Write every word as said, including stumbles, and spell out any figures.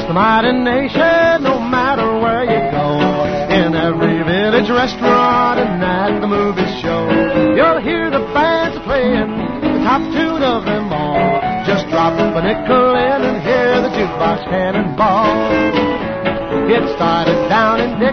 the mighty nation, no matter where you go. In every village restaurant and at the movie show, you'll hear the bands playing the top tune of them all. Just drop a nickel in and hear the jukebox cannonball. It started down in